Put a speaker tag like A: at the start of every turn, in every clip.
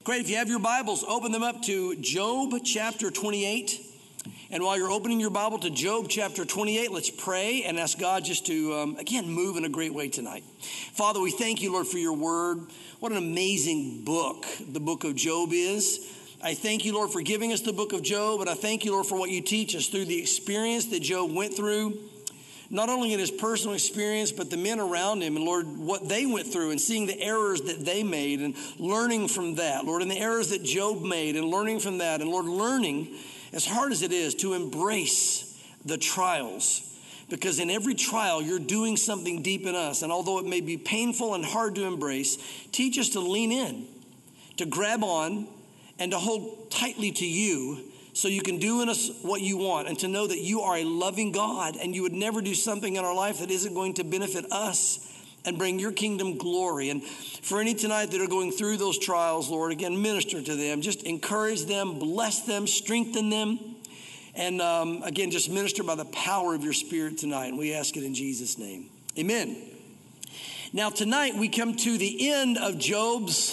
A: Great. If you have your Bibles, open them up to Job chapter 28. And while you're opening your Bible to Job chapter 28, let's pray and ask God just to, again, move in a great way tonight. Father, we thank you, Lord, for your word. What an amazing book the book of Job is. I thank you, Lord, for giving us the book of Job, and I thank you, Lord, for what you teach us through the experience that Job went through, not only in his personal experience, but the men around him, and Lord, what they went through and seeing the errors that they made and learning from that, Lord, and the errors that Job made and learning from that, and Lord, learning, as hard as it is, to embrace the trials, because in every trial, you're doing something deep in us, and although it may be painful and hard to embrace, teach us to lean in, to grab on, and to hold tightly to you, so you can do in us what you want, and to know that you are a loving God and you would never do something in our life that isn't going to benefit us and bring your kingdom glory. And for any tonight that are going through those trials, Lord, again, minister to them. Just encourage them, bless them, strengthen them. And again, just minister by the power of your Spirit tonight. And we ask it in Jesus' name. Amen. Now tonight we come to the end of Job's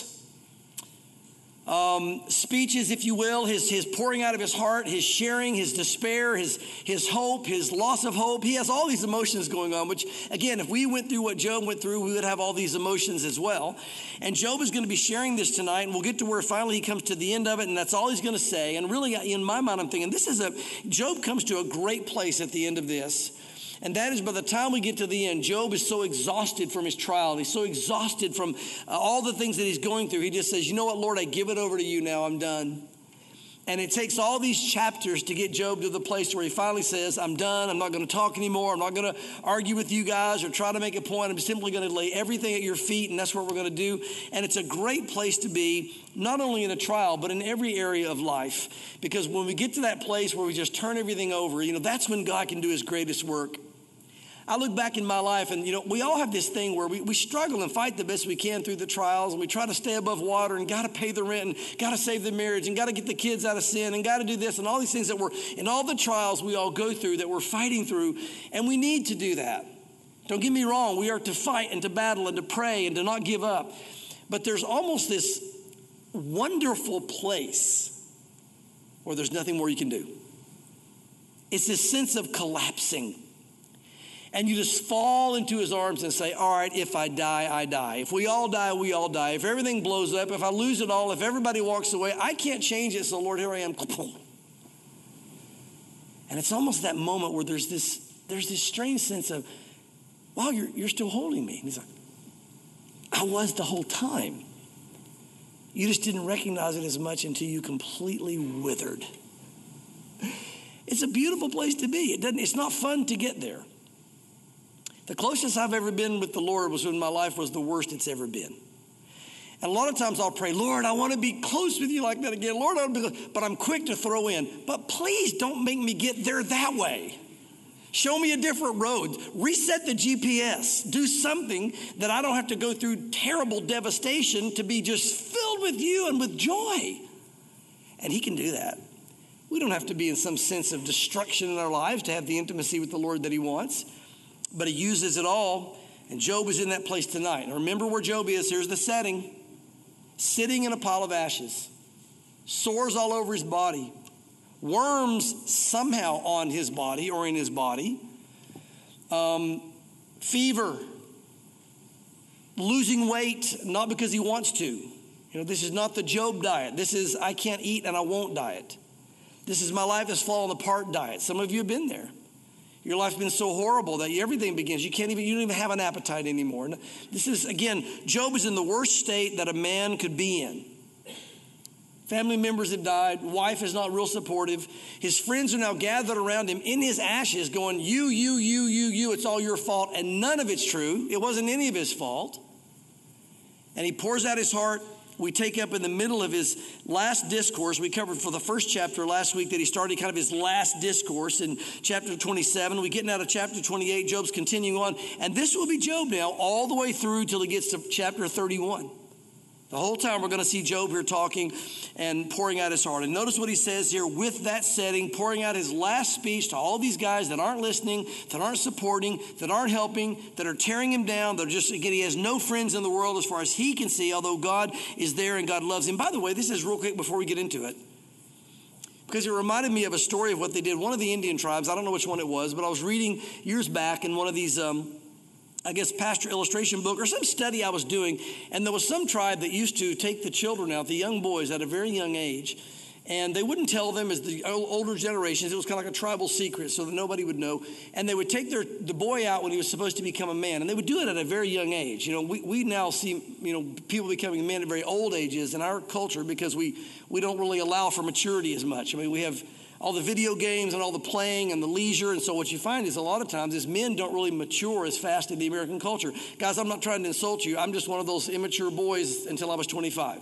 A: speeches, if you will, his pouring out of his heart, his sharing, his despair, his hope, his loss of hope. He has all these emotions going on, which, again, if we went through what Job went through, we would have all these emotions as well. And Job is going to be sharing this tonight, and we'll get to where finally he comes to the end of it, and that's all he's going to say. And really, in my mind, I'm thinking, Job comes to a great place at the end of this. And that is, by the time we get to the end, Job is so exhausted from his trial. He's so exhausted from all the things that he's going through. He just says, you know what, Lord, I give it over to you now. I'm done. And it takes all these chapters to get Job to the place where he finally says, I'm done. I'm not going to talk anymore. I'm not going to argue with you guys or try to make a point. I'm simply going to lay everything at your feet, and that's what we're going to do. And it's a great place to be, not only in a trial, but in every area of life. Because when we get to that place where we just turn everything over, that's when God can do his greatest work. I look back in my life and, we all have this thing where we struggle and fight the best we can through the trials, and we try to stay above water and got to pay the rent and got to save the marriage and got to get the kids out of sin and got to do this and all these things that we're in all the trials we all go through that we're fighting through, and we need to do that. Don't get me wrong. We are to fight and to battle and to pray and to not give up. But there's almost this wonderful place where there's nothing more you can do. It's this sense of collapsing. And you just fall into his arms and say, all right, if I die, I die. If we all die, we all die. If everything blows up, if I lose it all, if everybody walks away, I can't change it. So Lord, here I am. And it's almost that moment where there's this strange sense of, wow, you're still holding me. And he's like, I was the whole time. You just didn't recognize it as much until you completely withered. It's a beautiful place to be. It's not fun to get there. The closest I've ever been with the Lord was when my life was the worst it's ever been. And a lot of times I'll pray, Lord, I want to be close with you like that again. Lord, but I'm quick to throw in. But please don't make me get there that way. Show me a different road. Reset the GPS. Do something that I don't have to go through terrible devastation to be just filled with you and with joy. And he can do that. We don't have to be in some sense of destruction in our lives to have the intimacy with the Lord that he wants. But he uses it all, and Job is in that place tonight. And remember where Job is. Here's the setting. Sitting in a pile of ashes. Sores all over his body. Worms somehow on his body or in his body. Fever. Losing weight, not because he wants to. This is not the Job diet. This is I can't eat and I won't diet. This is my life is falling apart diet. Some of you have been there. Your life's been so horrible that everything begins. You don't even have an appetite anymore. This is, again, Job is in the worst state that a man could be in. Family members have died. Wife is not real supportive. His friends are now gathered around him in his ashes going, you, it's all your fault. And none of it's true. It wasn't any of his fault. And he pours out his heart. We take up in the middle of his last discourse. We covered for the first chapter last week that he started kind of his last discourse in chapter 27. We're getting out of chapter 28. Job's continuing on. And this will be Job now all the way through till he gets to chapter 31. The whole time we're going to see Job here talking and pouring out his heart. And notice what he says here with that setting, pouring out his last speech to all these guys that aren't listening, that aren't supporting, that aren't helping, that are tearing him down. They're just, again, he has no friends in the world as far as he can see, although God is there and God loves him. By the way, this is real quick before we get into it, because it reminded me of a story of what they did. One of the Indian tribes, I don't know which one it was, but I was reading years back in one of these pastor illustration book or some study I was doing, and there was some tribe that used to take the children out, the young boys at a very young age, and they wouldn't tell them as the older generations. It was kind of like a tribal secret so that nobody would know, and they would take the boy out when he was supposed to become a man, and they would do it at a very young age. We now see, people becoming men at very old ages in our culture because we don't really allow for maturity as much. We have all the video games and all the playing and the leisure. And so what you find is a lot of times is men don't really mature as fast in the American culture. Guys, I'm not trying to insult you. I'm just one of those immature boys until I was 25.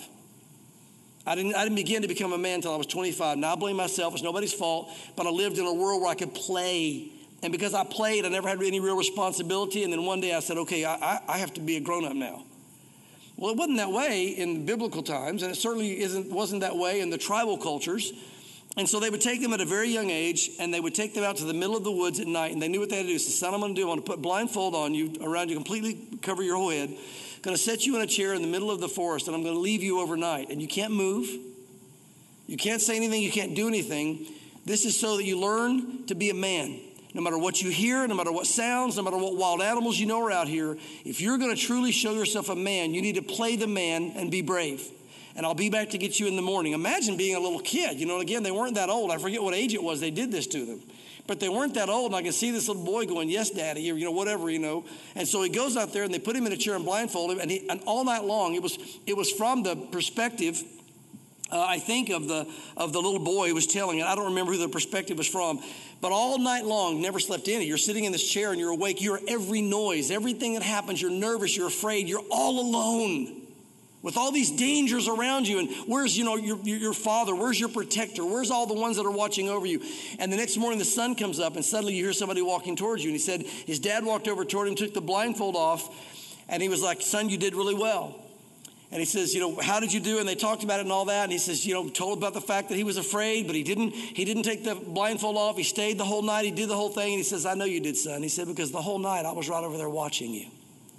A: I didn't begin to become a man until I was 25. Now I blame myself. It's nobody's fault. But I lived in a world where I could play. And because I played, I never had any real responsibility. And then one day I said, okay, I have to be a grown-up now. Well, it wasn't that way in biblical times. And it certainly wasn't that way in the tribal cultures. And so they would take them at a very young age, and they would take them out to the middle of the woods at night, and they knew what they had to do. So, son, I'm going to do, I'm going to put blindfold on you, around you, completely cover your whole head. I'm going to set you in a chair in the middle of the forest, and I'm going to leave you overnight. And you can't move. You can't say anything. You can't do anything. This is so that you learn to be a man. No matter what you hear, no matter what sounds, no matter what wild animals you know are out here, if you're going to truly show yourself a man, you need to play the man and be brave. And I'll be back to get you in the morning. Imagine being a little kid. Again, they weren't that old. I forget what age it was they did this to them. But they weren't that old, and I can see this little boy going, yes, Daddy, or whatever. And so he goes out there, and they put him in a chair and blindfold him, and all night long, it was from the perspective, I think, of the little boy who was telling it. I don't remember who the perspective was from. But all night long, never slept in it. You're sitting in this chair, and you're awake. You hear every noise, everything that happens. You're nervous. You're afraid. You're all alone, with all these dangers around you. And where's, your father? Where's your protector? Where's all the ones that are watching over you? And the next morning the sun comes up, and suddenly you hear somebody walking towards you. And he said his dad walked over toward him, took the blindfold off, and he was like, son, you did really well. And he says, how did you do? And they talked about it and all that. And he says, told about the fact that he was afraid, but he didn't take the blindfold off. He stayed the whole night. He did the whole thing. And he says, I know you did, son. He said, because the whole night I was right over there watching you.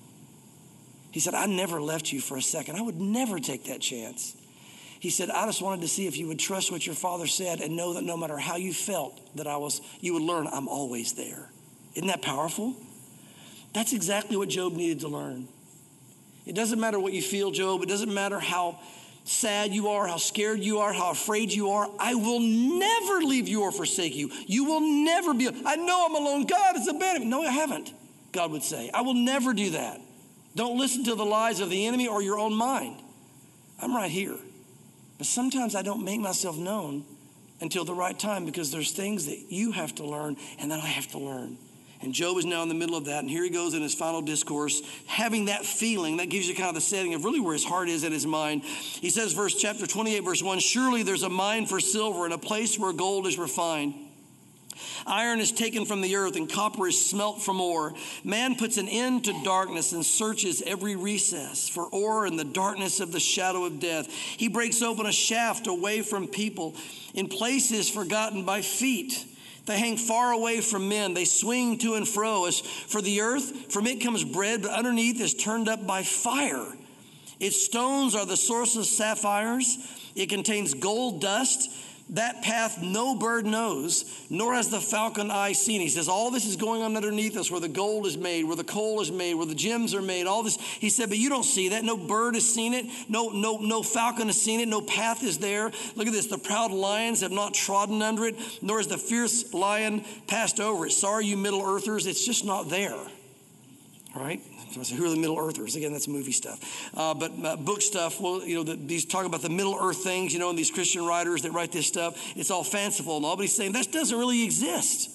A: He said, I never left you for a second. I would never take that chance. He said, I just wanted to see if you would trust what your father said and know that no matter how you felt that you would learn I'm always there. Isn't that powerful? That's exactly what Job needed to learn. It doesn't matter what you feel, Job. It doesn't matter how sad you are, how scared you are, how afraid you are. I will never leave you or forsake you. You will never be. I know I'm alone. God is abandoned me. No, I haven't, God would say. I will never do that. Don't listen to the lies of the enemy or your own mind. I'm right here. But sometimes I don't make myself known until the right time, because there's things that you have to learn and that I have to learn. And Job is now in the middle of that. And here he goes in his final discourse, having that feeling. That gives you kind of the setting of really where his heart is and his mind. He says, chapter 28, verse 1, surely there's a mine for silver and a place where gold is refined. Iron is taken from the earth and copper is smelt from ore. Man puts an end to darkness and searches every recess for ore in the darkness of the shadow of death. He breaks open a shaft away from people in places forgotten by feet. They hang far away from men. They swing to and fro. As for the earth, from it comes bread, but underneath is turned up by fire. Its stones are the source of sapphires. It contains gold dust. That path no bird knows, nor has the falcon eye seen. He says, all this is going on underneath us, where the gold is made, where the coal is made, where the gems are made, all this. He said, but you don't see that. No bird has seen it. No falcon has seen it. No path is there. Look at this. The proud lions have not trodden under it, nor has the fierce lion passed over it. Sorry, you Middle Earthers. It's just not there. All right? So who are the Middle Earthers? Again, that's movie stuff. But book stuff, well, these talk about the Middle Earth things, and these Christian writers that write this stuff, it's all fanciful and all, but he's saying that doesn't really exist.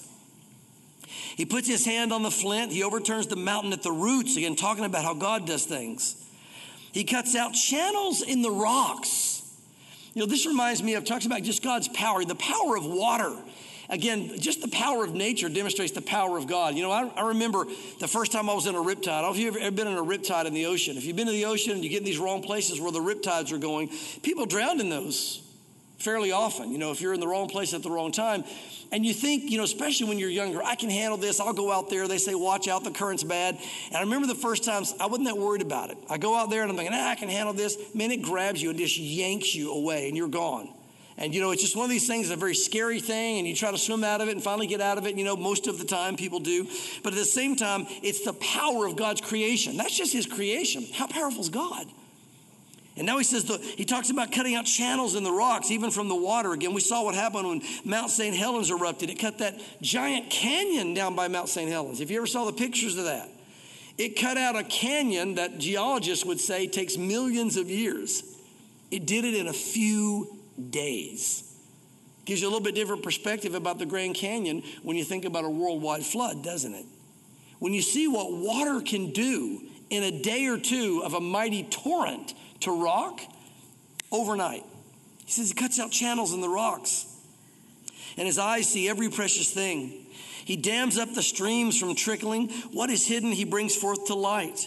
A: He puts his hand on the flint. He overturns the mountain at the roots, again, talking about how God does things. He cuts out channels in the rocks. This reminds me of, talks about just God's power, the power of water. Again, just the power of nature demonstrates the power of God. You know, I remember the first time I was in a riptide. I don't know if you've ever been in a riptide in the ocean. If you've been to the ocean and you get in these wrong places where the riptides are going, people drown in those fairly often, you know, if you're in the wrong place at the wrong time. And you think, you know, especially when you're younger, I can handle this. I'll go out there. They say, watch out, the current's bad. And I remember the first times, I wasn't that worried about it. I go out there and I'm thinking, I can handle this. Man, it grabs you and just yanks you away and you're gone. And, you know, it's just one of these things, a very scary thing, and you try to swim out of it and finally get out of it. You know, most of the time people do. But at the same time, it's the power of God's creation. That's just his creation. How powerful is God? And now he says, he talks about cutting out channels in the rocks, even from the water. Again, we saw what happened when Mount St. Helens erupted. It cut that giant canyon down by Mount St. Helens. If you ever saw the pictures of that, it cut out a canyon that geologists would say takes millions of years. It did it in a few days. Gives you a little bit different perspective about the Grand Canyon when you think about a worldwide flood, doesn't it? When you see what water can do in a day or two of a mighty torrent to rock overnight. He says he cuts out channels in the rocks, and his eyes see every precious thing. He dams up the streams from trickling. What is hidden, he brings forth to light.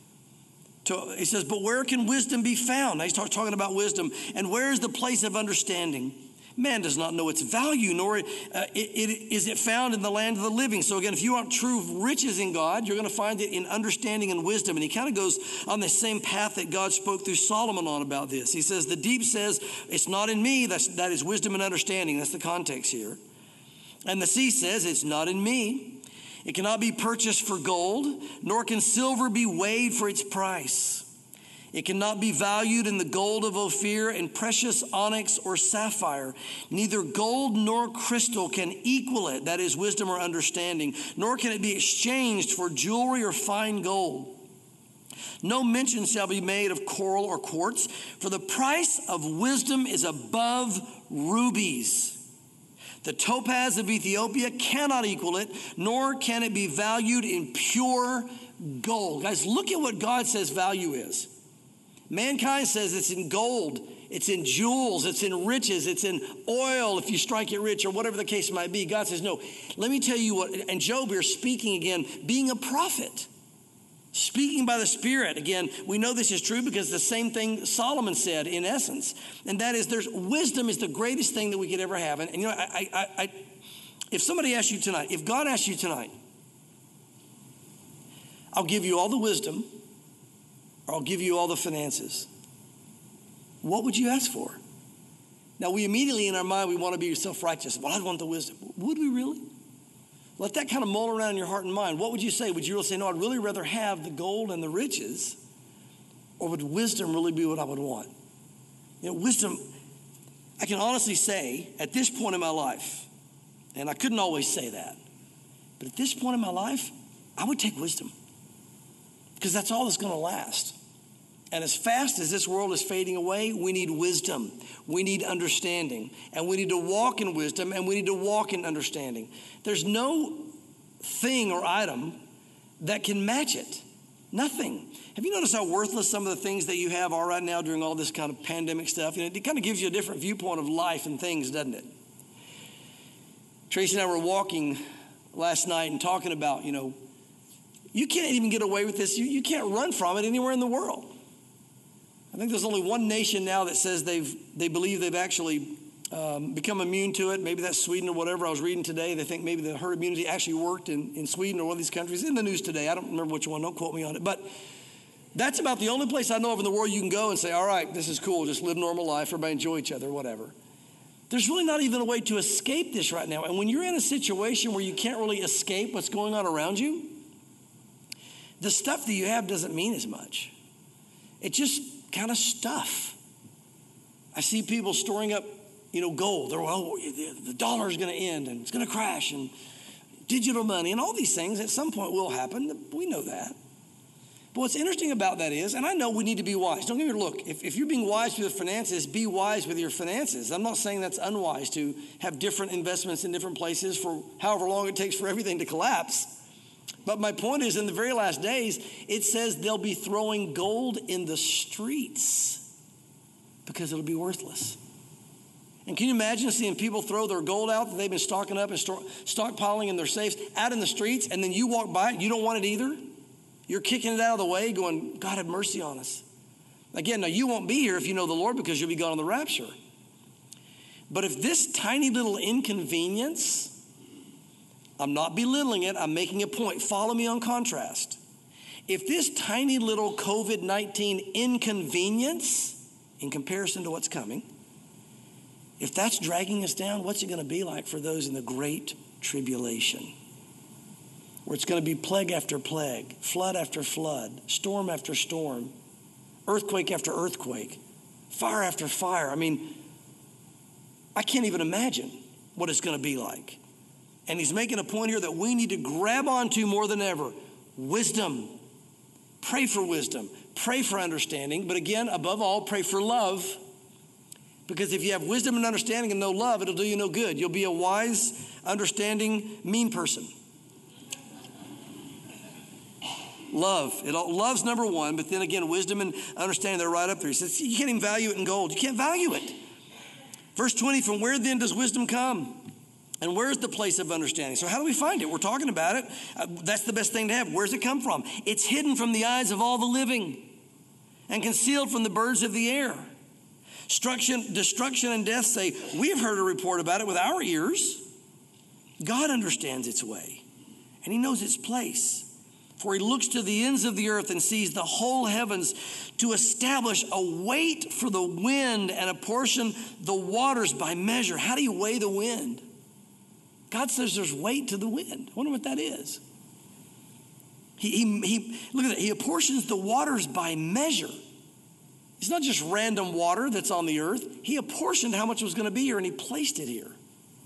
A: He says, but where can wisdom be found? Now he's talking about wisdom. And where is the place of understanding? Man does not know its value, nor is it found in the land of the living. So again, if you want true riches in God, you're going to find it in understanding and wisdom. And he kind of goes on the same path that God spoke through Solomon on about this. He says, the deep says, it's not in me. That is wisdom and understanding. That's the context here. And the sea says, it's not in me. It cannot be purchased for gold, nor can silver be weighed for its price. It cannot be valued in the gold of Ophir and precious onyx or sapphire. Neither gold nor crystal can equal it, that is wisdom or understanding, nor can it be exchanged for jewelry or fine gold. No mention shall be made of coral or quartz, for the price of wisdom is above rubies. The topaz of Ethiopia cannot equal it, nor can it be valued in pure gold. Guys, look at what God says value is. Mankind says it's in gold, it's in jewels, it's in riches, it's in oil if you strike it rich or whatever the case might be. God says, no, let me tell you what, and Job here speaking again, being a prophet. Speaking by the Spirit. Again, we know this is true because the same thing Solomon said in essence. And that is wisdom is the greatest thing that we could ever have. And you know, if somebody asks you tonight, if God asks you tonight, I'll give you all the wisdom or I'll give you all the finances, what would you ask for? Now we immediately in our mind, we want to be self-righteous. Well, I'd want the wisdom. Would we really? Let that kind of mull around in your heart and mind. What would you say? Would you really say, no, I'd really rather have the gold and the riches, or would wisdom really be what I would want? You know, wisdom, I can honestly say at this point in my life, and I couldn't always say that, but at this point in my life, I would take wisdom because that's all that's going to last. And as fast as this world is fading away, we need wisdom. We need understanding. And we need to walk in wisdom, and we need to walk in understanding. There's no thing or item that can match it. Nothing. Have you noticed how worthless some of the things that you have are right now during all this kind of pandemic stuff? You know, it kind of gives you a different viewpoint of life and things, doesn't it? Tracy and I were walking last night and talking about, you know, you can't even get away with this. You can't run from it anywhere in the world. I think there's only one nation now that says they believe they've actually become immune to it. Maybe that's Sweden or whatever. I was reading today. They think maybe the herd immunity actually worked in Sweden or one of these countries. In the news today. I don't remember which one. Don't quote me on it. But that's about the only place I know of in the world you can go and say, all right, this is cool. Just live normal life. Everybody enjoy each other, whatever. There's really not even a way to escape this right now. And when you're in a situation where you can't really escape what's going on around you, the stuff that you have doesn't mean as much. It just kind of stuff. I see people storing up, you know, gold. They're, well, the dollar is going to end and it's going to crash, and digital money and all these things at some point will happen. We know that. But what's interesting about that is, and I know we need to be wise. Don't get me wrong. Look, if you're being wise with your finances, be wise with your finances. I'm not saying that's unwise to have different investments in different places for however long it takes for everything to collapse. But my point is, in the very last days, it says they'll be throwing gold in the streets because it'll be worthless. And can you imagine seeing people throw their gold out that they've been stocking up and stockpiling in their safes out in the streets, and then you walk by it, you don't want it either? You're kicking it out of the way going, God have mercy on us. Again, now you won't be here if you know the Lord because you'll be gone on the rapture. But if this tiny little inconvenience, I'm not belittling it, I'm making a point. Follow me on contrast. If this tiny little COVID-19 inconvenience, in comparison to what's coming, if that's dragging us down, what's it going to be like for those in the great tribulation? Where it's going to be plague after plague, flood after flood, storm after storm, earthquake after earthquake, fire after fire. I mean, I can't even imagine what it's going to be like. And he's making a point here that we need to grab onto more than ever. Wisdom. Pray for wisdom. Pray for understanding. But again, above all, pray for love. Because if you have wisdom and understanding and no love, it'll do you no good. You'll be a wise, understanding, mean person. Love. Love's number one, but then again, wisdom and understanding, they're right up there. He says, you can't even value it in gold. You can't value it. Verse 20, from where then does wisdom come? And where's the place of understanding? So how do we find it? We're talking about it. That's the best thing to have. Where's it come from? It's hidden from the eyes of all the living and concealed from the birds of the air. Destruction and death say, we've heard a report about it with our ears. God understands its way, and he knows its place. For he looks to the ends of the earth and sees the whole heavens to establish a weight for the wind and apportion the waters by measure. How do you weigh the wind? God says there's weight to the wind. I wonder what that is. He look at that. He apportions the waters by measure. It's not just random water that's on the earth. He apportioned how much was going to be here, and he placed it here.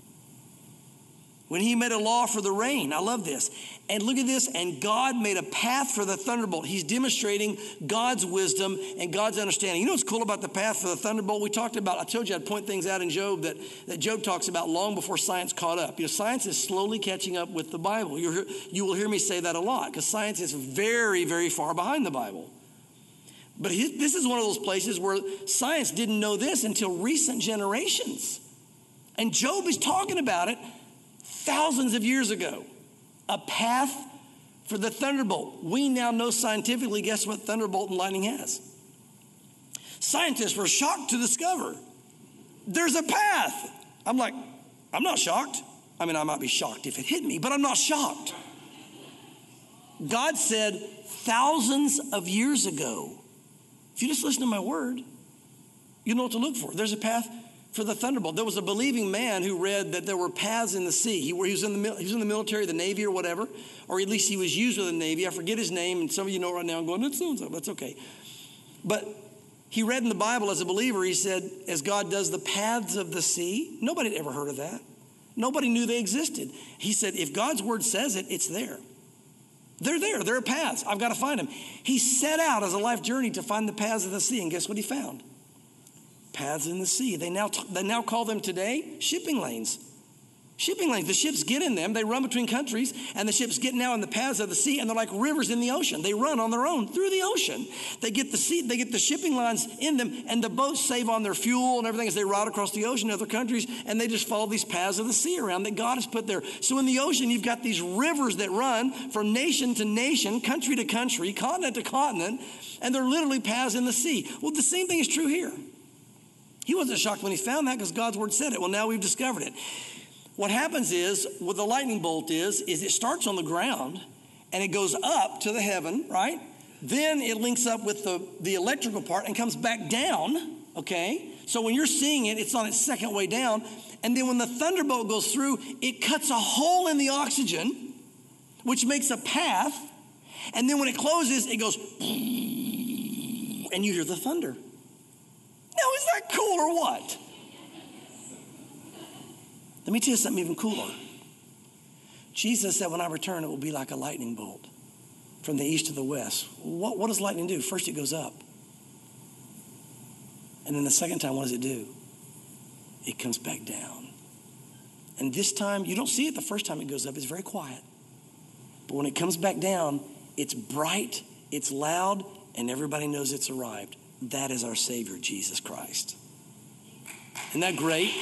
A: When he made a law for the rain, I love this. And look at this, and God made a path for the thunderbolt. He's demonstrating God's wisdom and God's understanding. You know what's cool about the path for the thunderbolt? We talked about, I told you I'd point things out in Job that Job talks about long before science caught up. You know, science is slowly catching up with the Bible. You will hear me say that a lot because science is very, very far behind the Bible. But this is one of those places where science didn't know this until recent generations. And Job is talking about it thousands of years ago. A path for the thunderbolt. We now know scientifically, guess what thunderbolt and lightning has? Scientists were shocked to discover there's a path. I'm like, I'm not shocked. I mean, I might be shocked if it hit me, but I'm not shocked. God said thousands of years ago, if you just listen to my word, you know what to look for. There's a path for the thunderbolt. There was a believing man who read that there were paths in the sea. He was in the military, the Navy or whatever, or at least he was used with the Navy. I forget his name, and some of you know right now I'm going, that's so-and-so. That's okay. But he read in the Bible as a believer, he said, as God does the paths of the sea. Nobody had ever heard of that. Nobody knew they existed. He said, if God's word says it, it's there. They're there. There are paths. I've got to find them. He set out as a life journey to find the paths of the sea, and guess what he found? Paths in the sea. They now call them today shipping lanes. Shipping lanes. The ships get in them. They run between countries, and the ships get now in the paths of the sea, and they're like rivers in the ocean. They run on their own through the ocean. They get the shipping lines in them, and the boats save on their fuel and everything as they ride across the ocean to other countries, and they just follow these paths of the sea around that God has put there. So in the ocean, you've got these rivers that run from nation to nation, country to country, continent to continent, and they're literally paths in the sea. Well, the same thing is true here. He wasn't shocked when he found that because God's word said it. Well, now we've discovered it. What happens is, what the lightning bolt is it starts on the ground and it goes up to the heaven, right? Then it links up with the electrical part and comes back down, okay? So when you're seeing it, it's on its second way down. And then when the thunderbolt goes through, it cuts a hole in the oxygen, which makes a path. And then when it closes, it goes, and you hear the thunder. Now, is that cool or what? Let me tell you something even cooler. Jesus said, when I return, it will be like a lightning bolt from the east to the west. What does lightning do? First, it goes up. And then the second time, what does it do? It comes back down. And this time, you don't see it the first time it goes up. It's very quiet. But when it comes back down, it's bright, it's loud, and everybody knows it's arrived. That is our Savior, Jesus Christ. Isn't that great?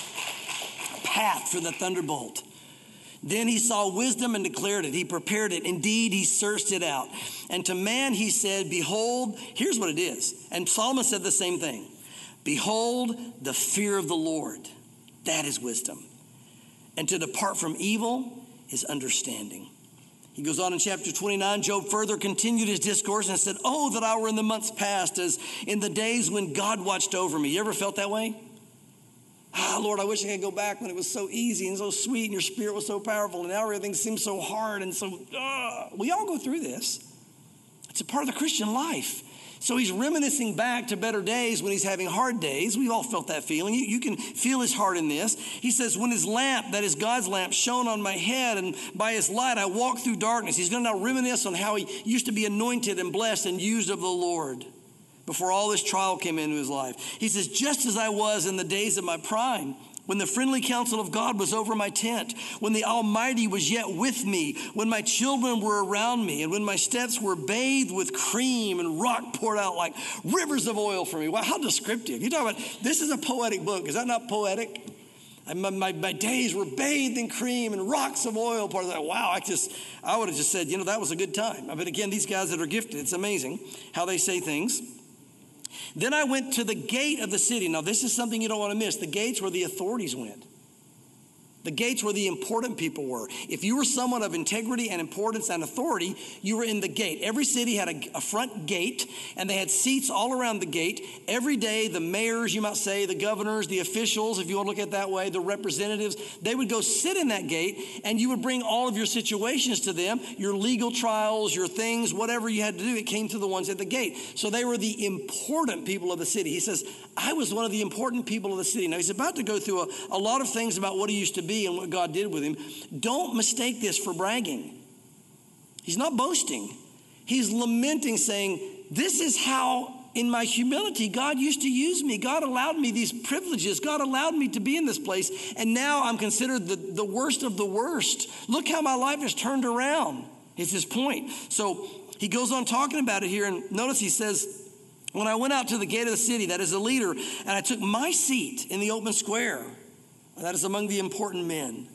A: Path for the thunderbolt. Then he saw wisdom and declared it. He prepared it. Indeed, he searched it out. And to man he said, behold, here's what it is. And Solomon said the same thing. Behold, the fear of the Lord, that is wisdom. And to depart from evil is understanding. He goes on in chapter 29, Job further continued his discourse and said, oh, that I were in the months past, as in the days when God watched over me. You ever felt that way? Lord, I wish I could go back when it was so easy and so sweet and your spirit was so powerful, and now everything seems so hard and so, we all go through this. It's a part of the Christian life. So he's reminiscing back to better days when he's having hard days. We've all felt that feeling. You can feel his heart in this. He says, when his lamp, that is God's lamp, shone on my head, and by his light I walked through darkness. He's going to now reminisce on how he used to be anointed and blessed and used of the Lord before all this trial came into his life. He says, just as I was in the days of my prime, when the friendly counsel of God was over my tent, when the Almighty was yet with me, when my children were around me, and when my steps were bathed with cream and rock poured out like rivers of oil for me. Wow, how descriptive. You talk about, this is a poetic book. Is that not poetic? My days were bathed in cream and rocks of oil. Part of that. Wow, I would have just said, that was a good time. But again, these guys that are gifted, it's amazing how they say things. Then I went to the gate of the city. Now, this is something you don't want to miss. The gates where the authorities went. The gates where the important people were. If you were someone of integrity and importance and authority, you were in the gate. Every city had a front gate, and they had seats all around the gate. Every day, the mayors, you might say, the governors, the officials, if you want to look at it that way, the representatives, they would go sit in that gate, and you would bring all of your situations to them, your legal trials, your things, whatever you had to do, it came to the ones at the gate. So they were the important people of the city. He says, I was one of the important people of the city. Now, he's about to go through a lot of things about what he used to be and what God did with him. Don't mistake this for bragging. He's not boasting. He's lamenting, saying, this is how in my humility God used to use me. God allowed me these privileges. God allowed me to be in this place. And now I'm considered the worst of the worst. Look how my life has turned around. It's his point. So he goes on talking about it here. And notice he says, when I went out to the gate of the city, that is a leader, and I took my seat in the open square, that is among the important men,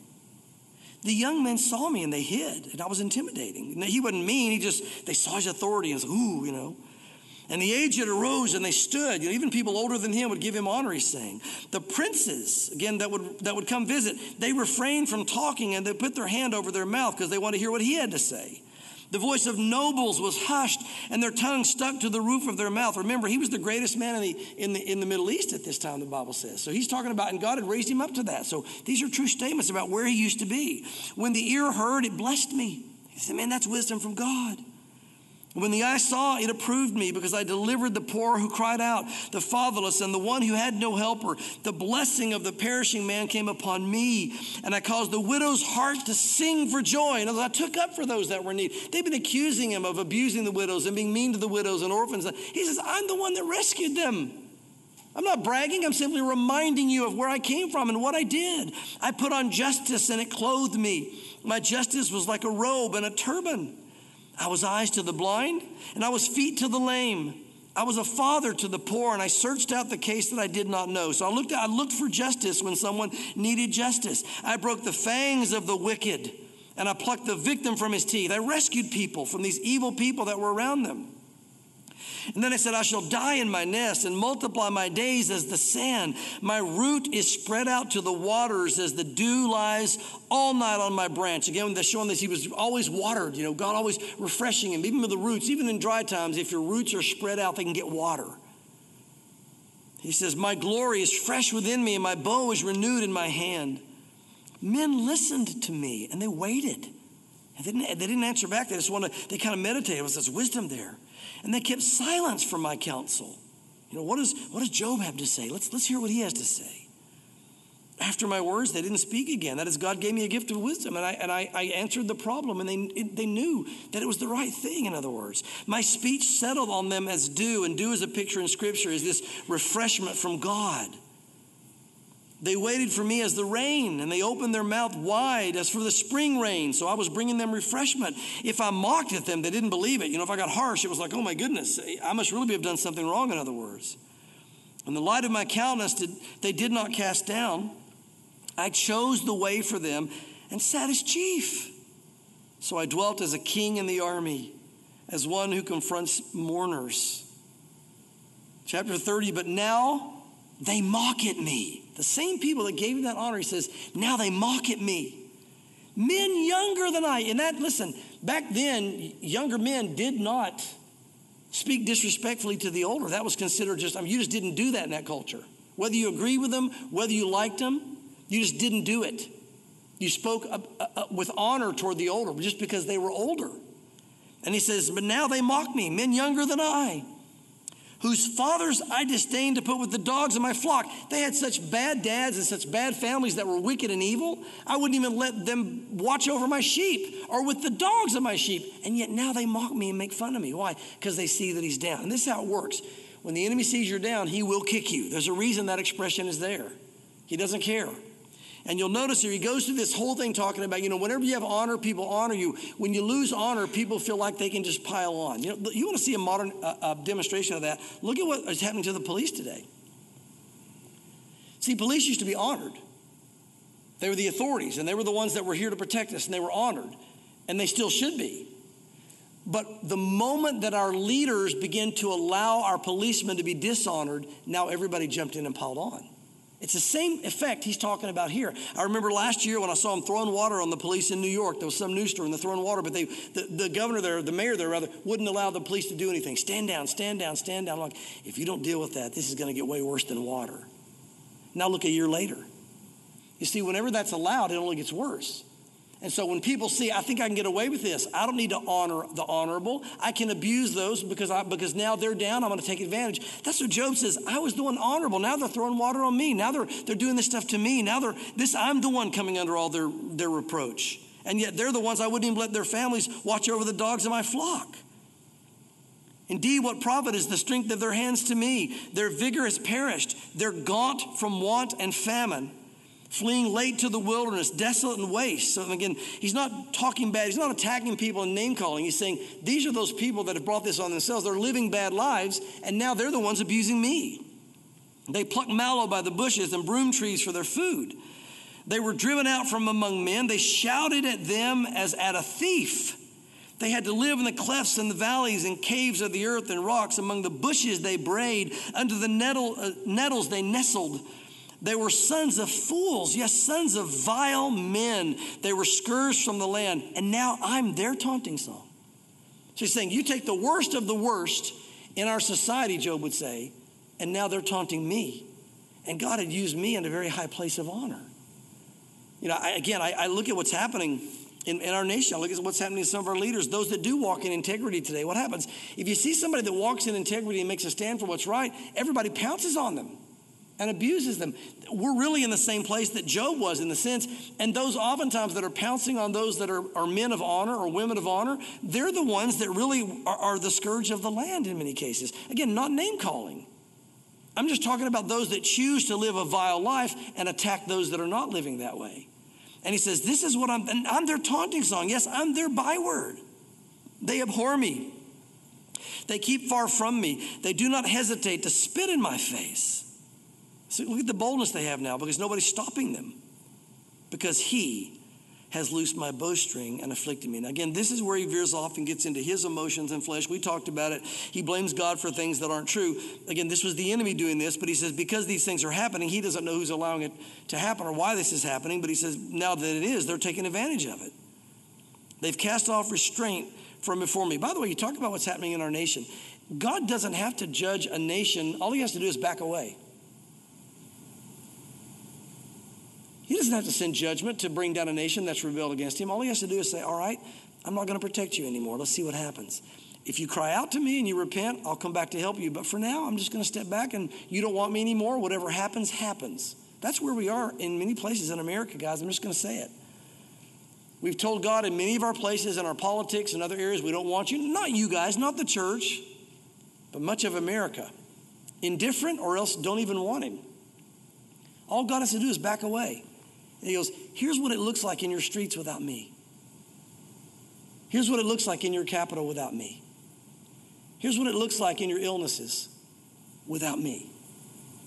A: the young men saw me and they hid, and I was intimidating. Now, he wasn't mean. They saw his authority and said, ooh, And the aged arose and they stood. Even people older than him would give him honor, he's saying. The princes, again, that would come visit, they refrained from talking and they put their hand over their mouth because they wanted to hear what he had to say. The voice of nobles was hushed, and their tongue stuck to the roof of their mouth. Remember, he was the greatest man in the Middle East at this time, the Bible says. So he's talking about, and God had raised him up to that. So these are true statements about where he used to be. When the ear heard, it blessed me. He said, man, that's wisdom from God. When the eye saw, it approved me because I delivered the poor who cried out, the fatherless, and the one who had no helper. The blessing of the perishing man came upon me, and I caused the widow's heart to sing for joy. And I took up for those that were in need. They've been accusing him of abusing the widows and being mean to the widows and orphans. He says, I'm the one that rescued them. I'm not bragging. I'm simply reminding you of where I came from and what I did. I put on justice, and it clothed me. My justice was like a robe and a turban. I was eyes to the blind, and I was feet to the lame. I was a father to the poor, and I searched out the case that I did not know. So I looked for justice when someone needed justice. I broke the fangs of the wicked, and I plucked the victim from his teeth. I rescued people from these evil people that were around them. And then I said, I shall die in my nest and multiply my days as the sand. My root is spread out to the waters as the dew lies all night on my branch. Again, they're showing this. He was always watered, God always refreshing him. Even with the roots, even in dry times, if your roots are spread out, they can get water. He says, my glory is fresh within me and my bow is renewed in my hand. Men listened to me and they waited. They didn't answer back. They kind of meditated. There's wisdom there. And they kept silence from my counsel. What does Job have to say? Let's hear what he has to say. After my words, they didn't speak again. That is, God gave me a gift of wisdom, and I answered the problem, and they knew that it was the right thing, in other words. My speech settled on them as dew, and dew is a picture in Scripture, is this refreshment from God. They waited for me as the rain, and they opened their mouth wide as for the spring rain. So I was bringing them refreshment. If I mocked at them, they didn't believe it. If I got harsh, it was like, oh my goodness, I must really have done something wrong, in other words. And the light of my countenance they did not cast down. I chose the way for them and sat as chief. So I dwelt as a king in the army, as one who confronts mourners. Chapter 30, but now they mock at me. The same people that gave him that honor, he says, now they mock at me. Men younger than I. And that, listen, back then, younger men did not speak disrespectfully to the older. That was considered you just didn't do that in that culture. Whether you agree with them, whether you liked them, you just didn't do it. You spoke with honor toward the older just because they were older. And he says, but now they mock me, men younger than I, whose fathers I disdained to put with the dogs of my flock. They had such bad dads and such bad families that were wicked and evil. I wouldn't even let them watch over my sheep or with the dogs of my sheep. And yet now they mock me and make fun of me. Why? Because they see that he's down. And this is how it works. When the enemy sees you're down, he will kick you. There's a reason that expression is there. He doesn't care. And you'll notice here, he goes through this whole thing talking about, whenever you have honor, people honor you. When you lose honor, people feel like they can just pile on. You want to see a modern demonstration of that. Look at what is happening to the police today. See, police used to be honored. They were the authorities, and they were the ones that were here to protect us, and they were honored, and they still should be. But the moment that our leaders begin to allow our policemen to be dishonored, now everybody jumped in and piled on. It's the same effect he's talking about here. I remember last year when I saw him throwing water on the police in New York. There was some news story and they're throwing water, but the governor there, the mayor there rather, wouldn't allow the police to do anything. Stand down, stand down, stand down. I'm like, if you don't deal with that, this is going to get way worse than water. Now look a year later. You see, whenever that's allowed, it only gets worse. And so when people see, I think I can get away with this. I don't need to honor the honorable. I can abuse those because now they're down. I'm going to take advantage. That's what Job says. I was the one honorable. Now they're throwing water on me. Now they're doing this stuff to me. Now I'm the one coming under all their reproach. And yet they're the ones I wouldn't even let their families watch over the dogs of my flock. Indeed, what profit is the strength of their hands to me? Their vigor has perished. They're gaunt from want and famine, fleeing late to the wilderness, desolate and waste. So again, he's not talking bad. He's not attacking people and name calling. He's saying, these are those people that have brought this on themselves. They're living bad lives, and now they're the ones abusing me. They pluck mallow by the bushes and broom trees for their food. They were driven out from among men. They shouted at them as at a thief. They had to live in the clefts and the valleys and caves of the earth and rocks. Among the bushes they brayed. Under the nettles they nestled. They were sons of fools, yes, sons of vile men. They were scourged from the land, and now I'm their taunting song. So he's saying, you take the worst of the worst in our society, Job would say, and now they're taunting me. And God had used me in a very high place of honor. I look at what's happening in our nation. I look at what's happening to some of our leaders, those that do walk in integrity today. What happens? If you see somebody that walks in integrity and makes a stand for what's right, everybody pounces on them and abuses them. We're really in the same place that Job was in the sense, and those oftentimes that are pouncing on those that are men of honor or women of honor, they're the ones that really are the scourge of the land in many cases. Again, not name calling. I'm just talking about those that choose to live a vile life and attack those that are not living that way. And he says, this is what I'm their taunting song. Yes, I'm their byword. They abhor me. They keep far from me. They do not hesitate to spit in my face. So look at the boldness they have now because nobody's stopping them. Because he has loosed my bowstring and afflicted me. Now again, this is where he veers off and gets into his emotions and flesh. We talked about it. He blames God for things that aren't true. Again, this was the enemy doing this, but he says because these things are happening, he doesn't know who's allowing it to happen or why this is happening. But he says now that it is, they're taking advantage of it. They've cast off restraint from before me. By the way, you talk about what's happening in our nation. God doesn't have to judge a nation. All he has to do is back away. He doesn't have to send judgment to bring down a nation that's rebelled against him. All he has to do is say, all right, I'm not going to protect you anymore. Let's see what happens. If you cry out to me and you repent, I'll come back to help you. But for now, I'm just going to step back and you don't want me anymore. Whatever happens, happens. That's where we are in many places in America, guys. I'm just going to say it. We've told God in many of our places, in our politics and other areas, we don't want you. Not you guys, not the church, but much of America. Indifferent or else don't even want him. All God has to do is back away. And he goes, here's what it looks like in your streets without me. Here's what it looks like in your capital without me. Here's what it looks like in your illnesses without me.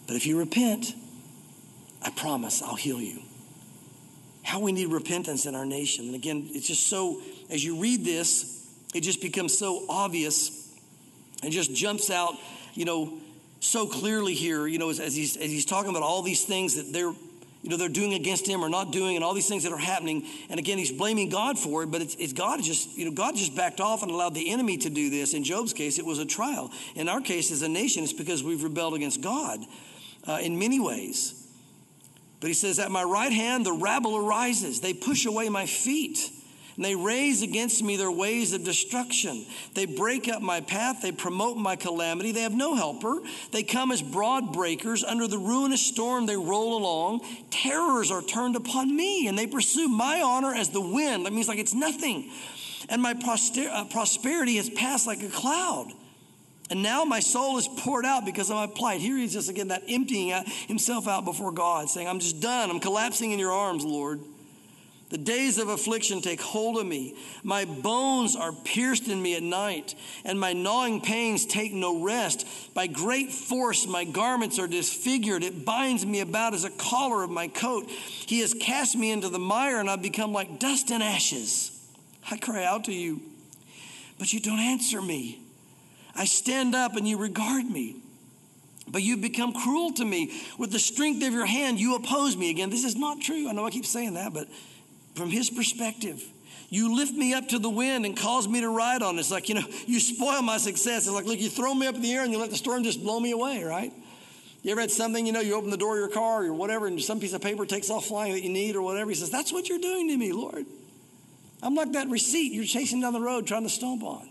A: But if you repent, I promise I'll heal you. How we need repentance in our nation. And again, it's just so, as you read this, it just becomes so obvious and just jumps out, so clearly here, as he's talking about all these things that they're doing against him or not doing, and all these things that are happening. And again, he's blaming God for it, but it's God God just backed off and allowed the enemy to do this. In Job's case, it was a trial. In our case, as a nation, it's because we've rebelled against God in many ways. But he says, at my right hand, the rabble arises. They push away my feet, and they raise against me their ways of destruction. They break up my path. They promote my calamity. They have no helper. They come as broad breakers. Under the ruinous storm, they roll along. Terrors are turned upon me, and they pursue my honor as the wind. That means like it's nothing. And my prosperity has passed like a cloud. And now my soul is poured out because of my plight. Here he's just, again, that emptying himself out before God, saying, I'm just done. I'm collapsing in your arms, Lord. The days of affliction take hold of me. My bones are pierced in me at night, and my gnawing pains take no rest. By great force, my garments are disfigured. It binds me about as a collar of my coat. He has cast me into the mire, and I've become like dust and ashes. I cry out to you, but you don't answer me. I stand up and you regard me, but you've become cruel to me. With the strength of your hand, you oppose me. Again, this is not true. I know I keep saying that, but from his perspective, you lift me up to the wind and cause me to ride on it. It's like, you spoil my success. It's like, look, you throw me up in the air and you let the storm just blow me away, right? You ever had something, you open the door of your car or whatever, and some piece of paper takes off flying that you need or whatever. He says, that's what you're doing to me, Lord. I'm like that receipt you're chasing down the road trying to stomp on,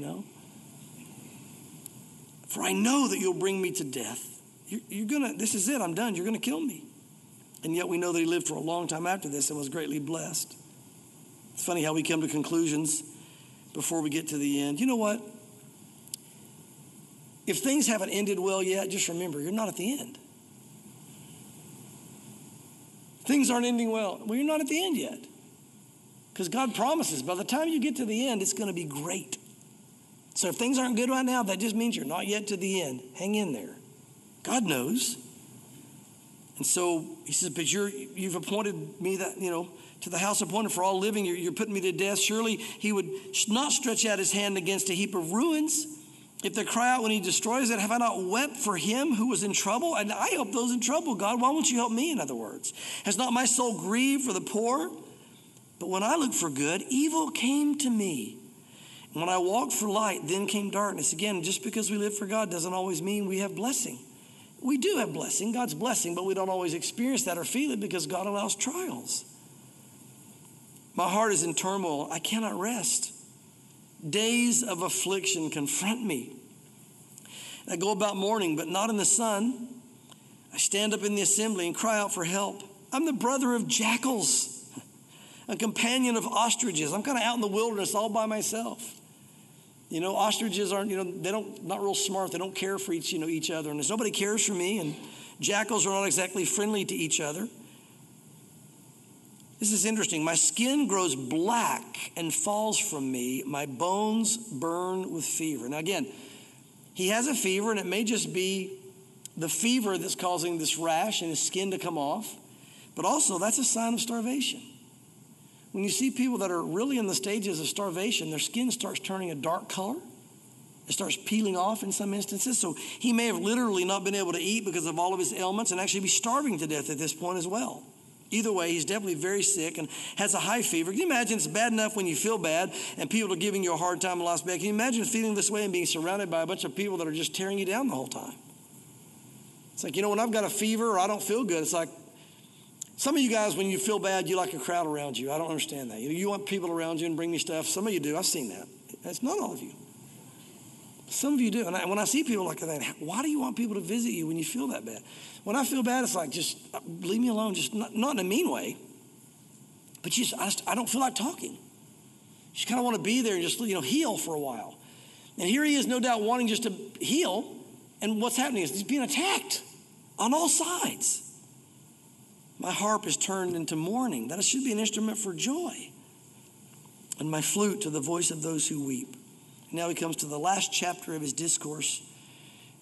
A: For I know that you'll bring me to death. This is it, I'm done. You're going to kill me. And yet we know that he lived for a long time after this and was greatly blessed. It's funny how we come to conclusions before we get to the end. You know what? If things haven't ended well yet, just remember, you're not at the end. Things aren't ending well. Well, you're not at the end yet. Because God promises by the time you get to the end, it's going to be great. So if things aren't good right now, that just means you're not yet to the end. Hang in there. God knows. And so he says, but you've appointed me that, to the house appointed for all living. You're putting me to death. Surely he would not stretch out his hand against a heap of ruins. If they cry out when he destroys it, have I not wept for him who was in trouble? And I help those in trouble, God. Why won't you help me, in other words? Has not my soul grieved for the poor? But when I looked for good, evil came to me. And when I walked for light, then came darkness. Again, just because we live for God doesn't always mean we have blessing. We do have blessing, God's blessing, but we don't always experience that or feel it because God allows trials. My heart is in turmoil. I cannot rest. Days of affliction confront me. I go about mourning, but not in the sun. I stand up in the assembly and cry out for help. I'm the brother of jackals, a companion of ostriches. I'm kind of out in the wilderness all by myself. Ostriches aren't, not real smart. They don't care for each other. And nobody cares for me. And jackals are not exactly friendly to each other. This is interesting. My skin grows black and falls from me. My bones burn with fever. Now again, he has a fever, and it may just be the fever that's causing this rash and his skin to come off. But also, that's a sign of starvation. When you see people that are really in the stages of starvation, their skin starts turning a dark color. It starts peeling off in some instances. So he may have literally not been able to eat because of all of his ailments and actually be starving to death at this point as well. Either way, he's definitely very sick and has a high fever. Can you imagine it's bad enough when you feel bad and people are giving you a hard time and lost bed? Can you imagine feeling this way and being surrounded by a bunch of people that are just tearing you down the whole time? It's like, when I've got a fever or I don't feel good, it's like, some of you guys, when you feel bad, you like a crowd around you. I don't understand that. You want people around you and bring me stuff. Some of you do. I've seen that. It's not all of you. Some of you do. And when I see people like that, why do you want people to visit you when you feel that bad? When I feel bad, it's like, just leave me alone. Just not in a mean way. But I don't feel like talking. You just kind of want to be there and just, heal for a while. And here he is, no doubt, wanting just to heal. And what's happening is he's being attacked on all sides. My harp is turned into mourning. That should be an instrument for joy. And my flute to the voice of those who weep. Now he comes to the last chapter of his discourse,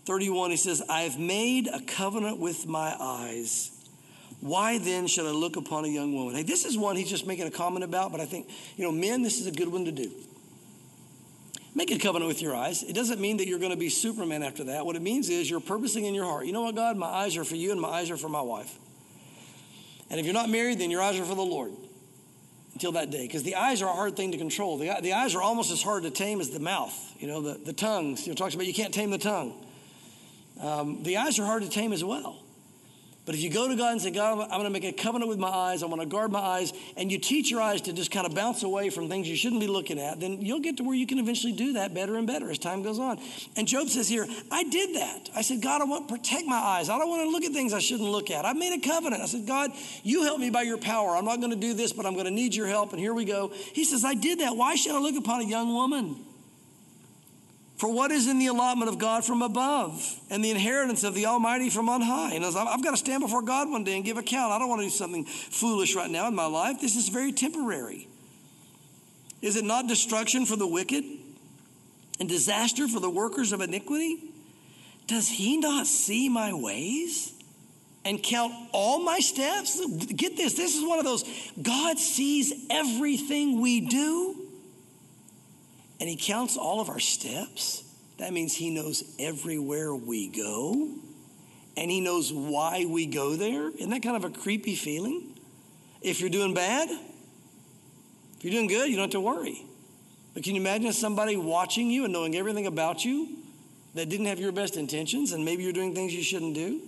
A: 31, he says, I have made a covenant with my eyes. Why then should I look upon a young woman? Hey, this is one he's just making a comment about, but I think, men, this is a good one to do. Make a covenant with your eyes. It doesn't mean that you're going to be Superman after that. What it means is you're purposing in your heart. You know what, God? My eyes are for you and my eyes are for my wife. And if you're not married, then your eyes are for the Lord until that day. Because the eyes are a hard thing to control. The eyes are almost as hard to tame as the mouth. The tongue. Talks about you can't tame the tongue. The eyes are hard to tame as well. But if you go to God and say, God, I'm going to make a covenant with my eyes. I want to guard my eyes. And you teach your eyes to just kind of bounce away from things you shouldn't be looking at. Then you'll get to where you can eventually do that better and better as time goes on. And Job says here, I did that. I said, God, I want to protect my eyes. I don't want to look at things I shouldn't look at. I made a covenant. I said, God, you help me by your power. I'm not going to do this, but I'm going to need your help. And here we go. He says, I did that. Why should I look upon a young woman? For what is in the allotment of God from above and the inheritance of the Almighty from on high? And I've got to stand before God one day and give account. I don't want to do something foolish right now in my life. This is very temporary. Is it not destruction for the wicked and disaster for the workers of iniquity? Does he not see my ways and count all my steps? Get this. This is one of those, God sees everything we do. And he counts all of our steps. That means he knows everywhere we go. And he knows why we go there. Isn't that kind of a creepy feeling? If you're doing bad, if you're doing good, you don't have to worry. But can you imagine somebody watching you and knowing everything about you that didn't have your best intentions and maybe you're doing things you shouldn't do?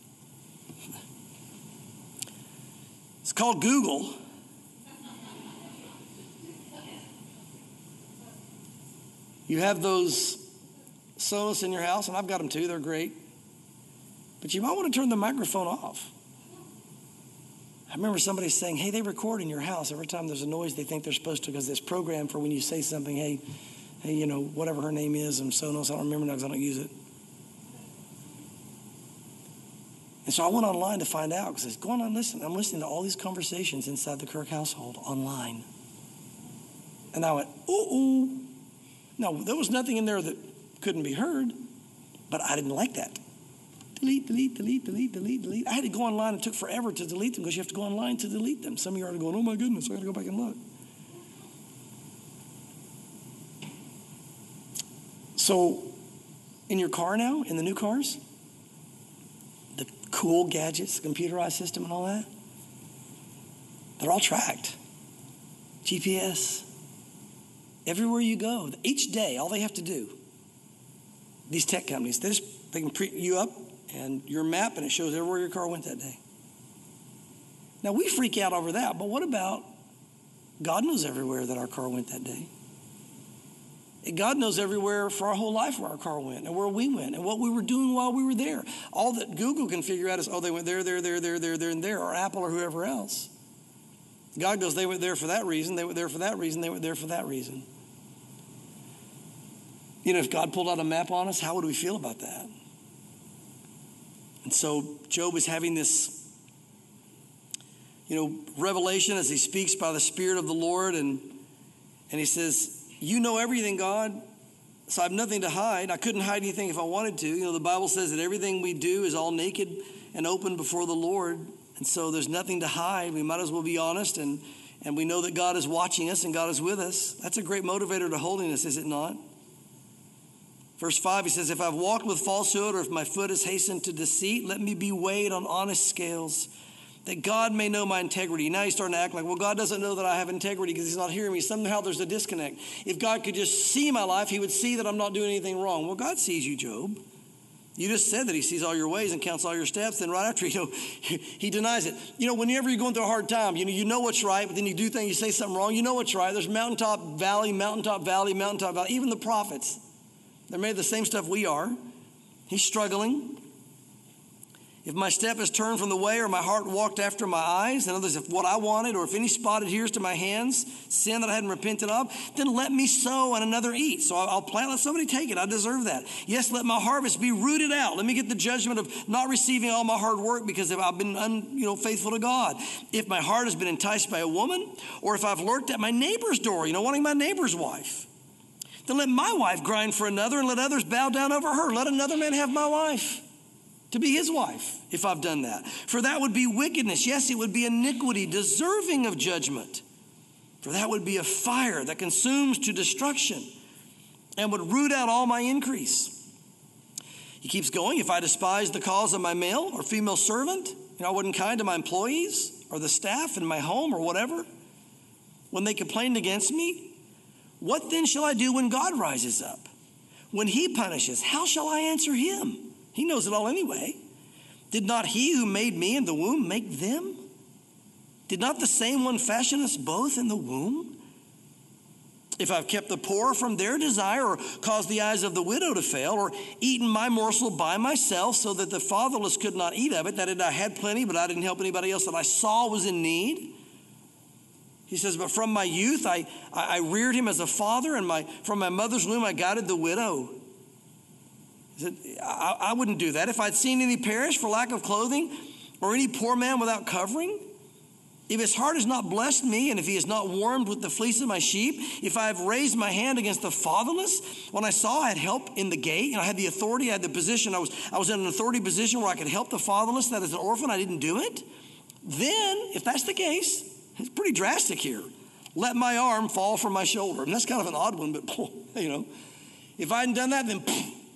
A: It's called Google. You have those Sonos in your house, and I've got them too. They're great. But you might want to turn the microphone off. I remember somebody saying, hey, they record in your house. Every time there's a noise, they think they're supposed to because it's programmed for when you say something, hey, whatever her name is, Sonos, I don't remember now because I don't use it. And so I went online to find out because go on and listen. I'm listening to all these conversations inside the Kirk household online. And I went, ooh. Now, there was nothing in there that couldn't be heard, but I didn't like that. Delete. I had to go online. It took forever to delete them because you have to go online to delete them. Some of you are going, oh my goodness, I got to go back and look. So, in your car now, in the new cars, the cool gadgets, the computerized system and all that, they're all tracked. GPS. Everywhere you go, each day, all they have to do, these tech companies, they can print you up and your map, and it shows everywhere your car went that day. Now, we freak out over that, but what about God knows everywhere that our car went that day? God knows everywhere for our whole life where our car went and where we went and what we were doing while we were there. All that Google can figure out is, they went there, and there, or Apple or whoever else. God goes, they went there for that reason, they went there for that reason, they went there for that reason. If God pulled out a map on us, how would we feel about that? And so Job is having this, revelation as he speaks by the Spirit of the Lord. And he says, you know everything, God, so I have nothing to hide. I couldn't hide anything if I wanted to. The Bible says that everything we do is all naked and open before the Lord. And so there's nothing to hide. We might as well be honest. And we know that God is watching us and God is with us. That's a great motivator to holiness, is it not? Verse 5, he says, if I've walked with falsehood or if my foot has hastened to deceit, let me be weighed on honest scales, that God may know my integrity. Now he's starting to act like, well, God doesn't know that I have integrity because he's not hearing me. Somehow there's a disconnect. If God could just see my life, he would see that I'm not doing anything wrong. Well, God sees you, Job. You just said that he sees all your ways and counts all your steps. Then right after, he denies it. Whenever you're going through a hard time, you know what's right, but then you do things, you say something wrong. You know what's right. There's mountaintop, valley. Even the prophets, they're made of the same stuff we are. He's struggling. If my step is turned from the way or my heart walked after my eyes, in other words, if what I wanted or if any spot adheres to my hands, sin that I hadn't repented of, then let me sow and another eat. So I'll plant, let somebody take it. I deserve that. Yes, let my harvest be rooted out. Let me get the judgment of not receiving all my hard work because I've been faithful to God. If my heart has been enticed by a woman or if I've lurked at my neighbor's door, wanting my neighbor's wife, Then let my wife grind for another and let others bow down over her. Let another man have my wife to be his wife if I've done that. For that would be wickedness. Yes, it would be iniquity, deserving of judgment. For that would be a fire that consumes to destruction and would root out all my increase. He keeps going. If I despise the cause of my male or female servant, I wasn't kind to my employees or the staff in my home or whatever, when they complained against me, what then shall I do when God rises up? When he punishes, how shall I answer him? He knows it all anyway. Did not he who made me in the womb make them? Did not the same one fashion us both in the womb? If I've kept the poor from their desire, or caused the eyes of the widow to fail, or eaten my morsel by myself so that the fatherless could not eat of it, that I had plenty, but I didn't help anybody else that I saw was in need. He says, but from my youth I reared him as a father, and from my mother's womb I guided the widow. He said, I wouldn't do that. If I'd seen any perish for lack of clothing, or any poor man without covering, if his heart has not blessed me, and if he has not warmed with the fleece of my sheep, if I have raised my hand against the fatherless, when I saw I had help in the gate, and I had the authority, I had the position, I was in an authority position where I could help the fatherless, that is an orphan, I didn't do it, then, if that's the case, it's pretty drastic here. Let my arm fall from my shoulder. And that's kind of an odd one, but, if I hadn't done that, then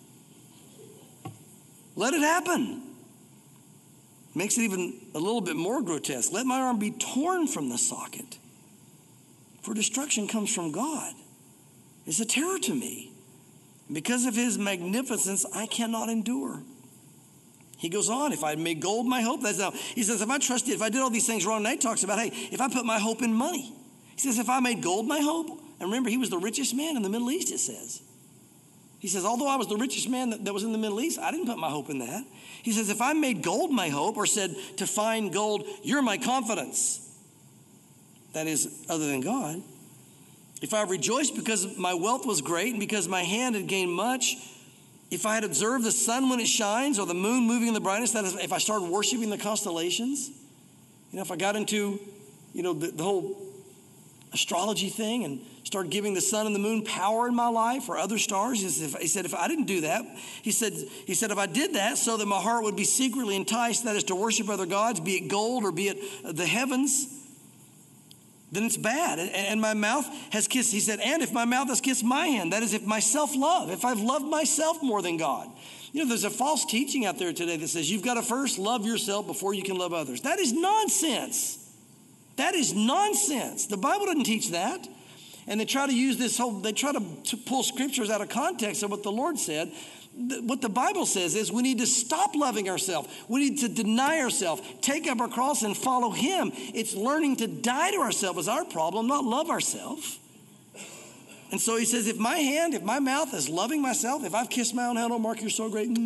A: let it happen. Makes it even a little bit more grotesque. Let my arm be torn from the socket, for destruction comes from God. It's a terror to me. Because of his magnificence, I cannot endure. He goes on, if I had made gold my hope, he says, if I did all these things wrong, and he talks about, if I put my hope in money. He says, if I made gold my hope, and remember, he was the richest man in the Middle East, it says. He says, although I was the richest man that was in the Middle East, I didn't put my hope in that. He says, if I made gold my hope, or said to find gold, you're my confidence, that is, other than God. If I rejoiced because my wealth was great and because my hand had gained much, if I had observed the sun when it shines or the moon moving in the brightness, that is, if I started worshiping the constellations, if I got into, the whole astrology thing and started giving the sun and the moon power in my life or other stars. He said, if I didn't do that, he said, if I did that so that my heart would be secretly enticed, that is to worship other gods, be it gold or be it the heavens, then it's bad. And my mouth has kissed, he said, and if my mouth has kissed my hand, that is if my self-love, if I've loved myself more than God. There's a false teaching out there today that says you've got to first love yourself before you can love others. That is nonsense. That is nonsense. The Bible doesn't teach that. And they try to use they try to pull scriptures out of context of what the Lord said. What the Bible says is we need to stop loving ourselves. We need to deny ourselves, take up our cross and follow him. It's learning to die to ourselves is our problem, not love ourselves. And so he says, if my mouth is loving myself, if I've kissed my own hand, oh, Mark, you're so great,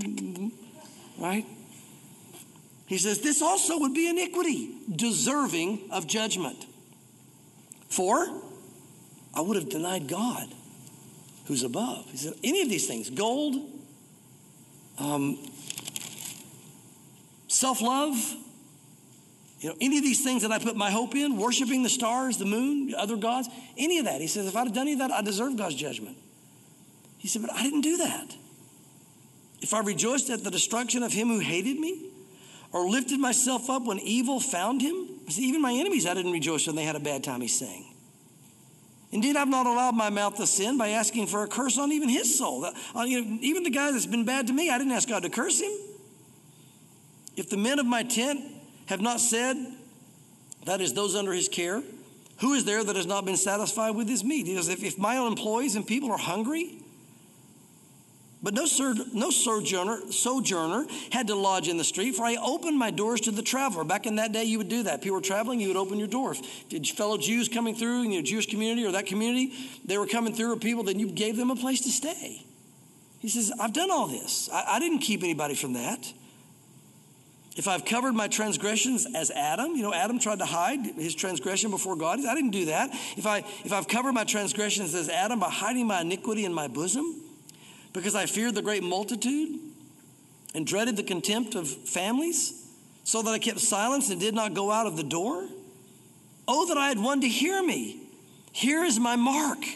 A: right? He says, this also would be iniquity, deserving of judgment. For I would have denied God who's above. He said, any of these things, gold, self-love, any of these things that I put my hope in, worshiping the stars, the moon, other gods, any of that. He says, if I'd have done any of that, I deserve God's judgment. He said, but I didn't do that. If I rejoiced at the destruction of him who hated me, or lifted myself up when evil found him, see, even my enemies, I didn't rejoice when they had a bad time, he's saying. Indeed, I've not allowed my mouth to sin by asking for a curse on even his soul. Even the guy that's been bad to me, I didn't ask God to curse him. If the men of my tent have not said, that is, those under his care, who is there that has not been satisfied with his meat? He says, if my own employees and people are hungry, but no sojourner had to lodge in the street, for I opened my doors to the traveler. Back in that day, you would do that. People were traveling, you would open your door. Did fellow Jews coming through in your Jewish community or that community, they were coming through, or people, then you gave them a place to stay. He says, I've done all this. I didn't keep anybody from that. If I've covered my transgressions as Adam, Adam tried to hide his transgression before God. I didn't do that. If I've covered my transgressions as Adam by hiding my iniquity in my bosom, because I feared the great multitude and dreaded the contempt of families, so that I kept silence and did not go out of the door. Oh, that I had one to hear me. Here is my mark.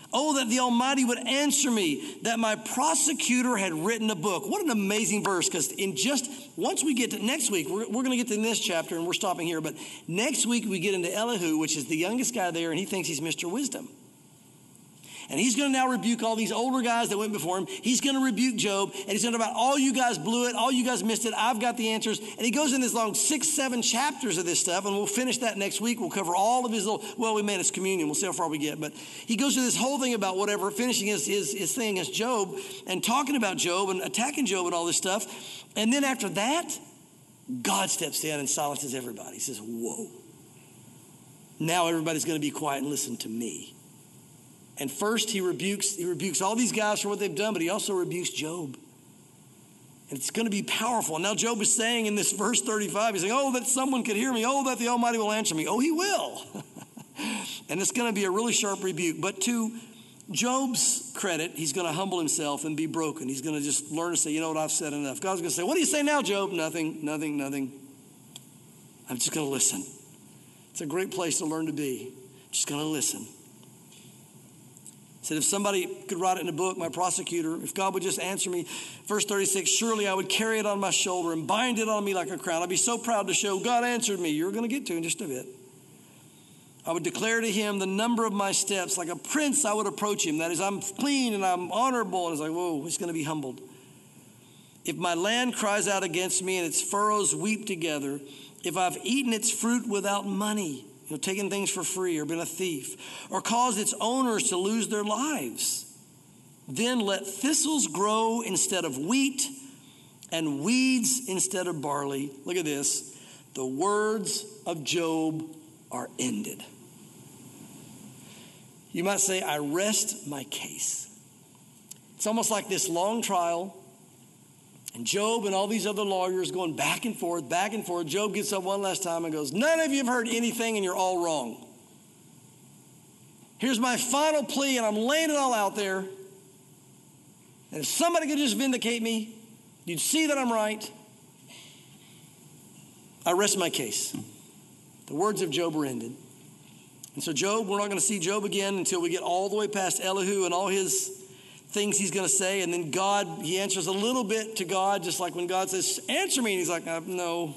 A: Oh, that the Almighty would answer me, that my prosecutor had written a book. What an amazing verse, because once we get to next week, we're going to get to this chapter, and we're stopping here, but next week we get into Elihu, which is the youngest guy there, and he thinks he's Mr. Wisdom. And he's going to now rebuke all these older guys that went before him. He's going to rebuke Job. And he's going to talk about, all you guys blew it. All you guys missed it. I've got the answers. And he goes in this long 6-7 chapters of this stuff. And we'll finish that next week. We'll cover all of his we made his communion. We'll see how far we get. But he goes through this whole thing about whatever, finishing his thing against Job and talking about Job and attacking Job and all this stuff. And then after that, God steps in and silences everybody. He says, whoa. Now everybody's going to be quiet and listen to me. And first he rebukes all these guys for what they've done, but he also rebukes Job. And it's going to be powerful. Now Job is saying in this verse 35, he's saying, oh, that someone could hear me. Oh, that the Almighty will answer me. Oh, he will. And it's going to be a really sharp rebuke. But to Job's credit, he's going to humble himself and be broken. He's going to just learn to say, you know what, I've said enough. God's going to say, what do you say now, Job? Nothing. I'm just going to listen. It's a great place to learn to be. Just going to listen. Said if somebody could write it in a book, my prosecutor, if God would just answer me, verse 36, surely I would carry it on my shoulder and bind it on me like a crown. I'd be so proud to show God answered me. You're going to get to in just a bit. I would declare to him the number of my steps. Like a prince, I would approach him. That is, I'm clean and I'm honorable. And it's like, whoa, he's going to be humbled. If my land cries out against me and its furrows weep together, if I've eaten its fruit without money, taking things for free or been a thief, or caused its owners to lose their lives, then let thistles grow instead of wheat and weeds instead of barley. Look at this. The words of Job are ended. You might say, I rest my case. It's almost like this long trial. And Job and all these other lawyers going back and forth, back and forth. Job gets up one last time and goes, none of you have heard anything and you're all wrong. Here's my final plea and I'm laying it all out there. And if somebody could just vindicate me, you'd see that I'm right. I rest my case. The words of Job are ended. And so Job, we're not going to see Job again until we get all the way past Elihu and all his things he's going to say. And then God, he answers a little bit to God, just like when God says, answer me. And he's like, no.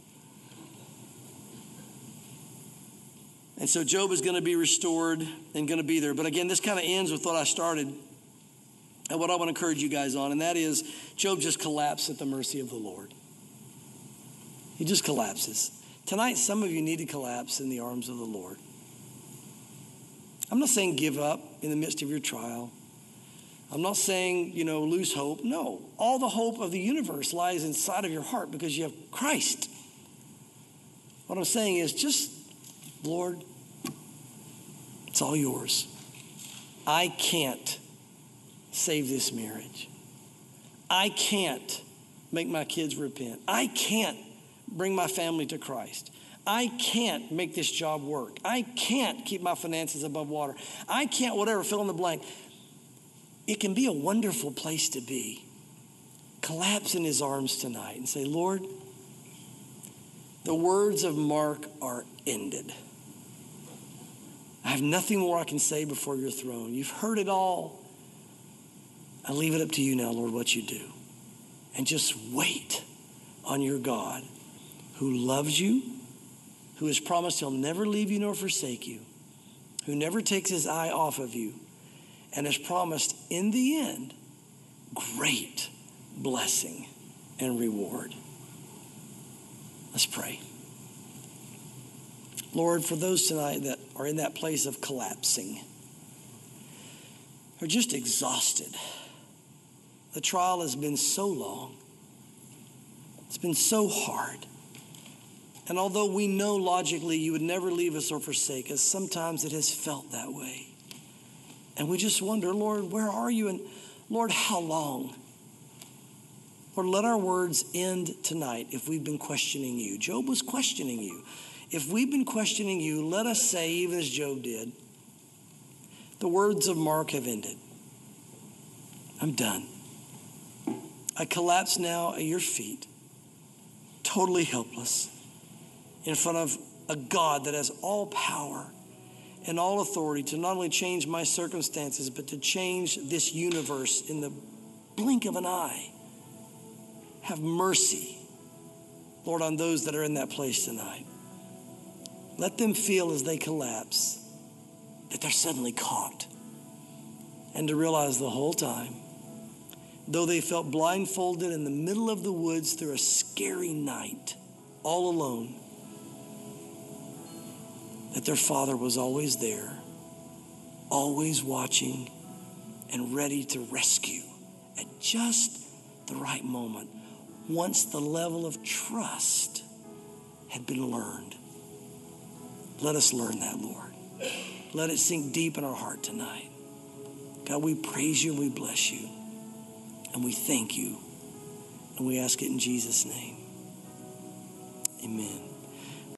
A: And so Job is going to be restored and going to be there. But again, this kind of ends with what I started and what I want to encourage you guys on. And that is Job just collapsed at the mercy of the Lord. He just collapses. Tonight, some of you need to collapse in the arms of the Lord. I'm not saying give up in the midst of your trial. I'm not saying, lose hope. No, all the hope of the universe lies inside of your heart because you have Christ. What I'm saying is just, Lord, it's all yours. I can't save this marriage. I can't make my kids repent. I can't bring my family to Christ. I can't make this job work. I can't keep my finances above water. I can't whatever, fill in the blank. It can be a wonderful place to be. Collapse in his arms tonight and say, Lord, the words of Mark are ended. I have nothing more I can say before your throne. You've heard it all. I leave it up to you now, Lord, what you do. And just wait on your God who loves you, who has promised he'll never leave you nor forsake you, who never takes his eye off of you, and has promised in the end great blessing and reward. Let's pray. Lord, for those tonight that are in that place of collapsing, are just exhausted. The trial has been so long. It's been so hard. And although we know logically you would never leave us or forsake us, sometimes it has felt that way. And we just wonder, Lord, where are you? And Lord, how long? Lord, let our words end tonight if we've been questioning you. Job was questioning you. If we've been questioning you, let us say, even as Job did, the words of Mark have ended. I'm done. I collapse now at your feet, totally helpless, in front of a God that has all power and all authority to not only change my circumstances, but to change this universe in the blink of an eye. Have mercy, Lord, on those that are in that place tonight. Let them feel as they collapse that they're suddenly caught, and to realize the whole time, though they felt blindfolded in the middle of the woods through a scary night, all alone, that their Father was always there, always watching and ready to rescue at just the right moment, once the level of trust had been learned. Let us learn that, Lord. Let it sink deep in our heart tonight. God, we praise you and we bless you, and we thank you, and we ask it in Jesus' name. Amen.